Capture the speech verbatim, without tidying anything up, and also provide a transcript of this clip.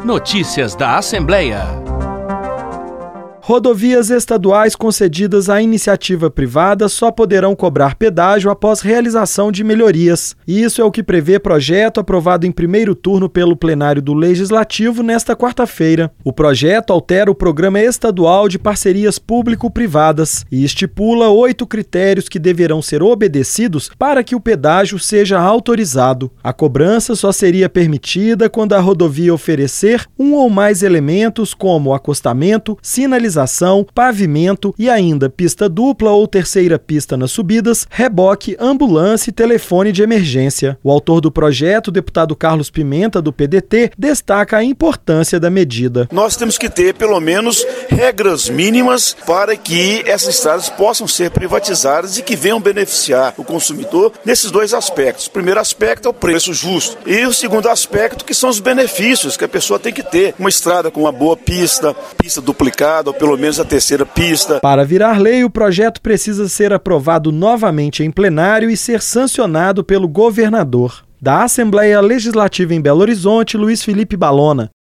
Notícias da Assembleia. Rodovias estaduais concedidas à iniciativa privada só poderão cobrar pedágio após realização de melhorias. Isso é o que prevê projeto aprovado em primeiro turno pelo plenário do Legislativo nesta quarta-feira. O projeto altera o Programa Estadual de Parcerias Público-Privadas e estipula oito critérios que deverão ser obedecidos para que o pedágio seja autorizado. A cobrança só seria permitida quando a rodovia oferecer um ou mais elementos como acostamento, sinalização, pavimento e ainda pista dupla ou terceira pista nas subidas, reboque, ambulância e telefone de emergência. O autor do projeto, o deputado Carlos Pimenta, do P D T, destaca a importância da medida. Nós temos que ter, pelo menos, regras mínimas para que essas estradas possam ser privatizadas e que venham beneficiar o consumidor nesses dois aspectos. O primeiro aspecto é o preço justo e o segundo aspecto que são os benefícios que a pessoa tem que ter. Uma estrada com uma boa pista, pista duplicada ou pelo menos a terceira pista. Para virar lei, o projeto precisa ser aprovado novamente em plenário e ser sancionado pelo governador. Da Assembleia Legislativa em Belo Horizonte, Luiz Felipe Balona.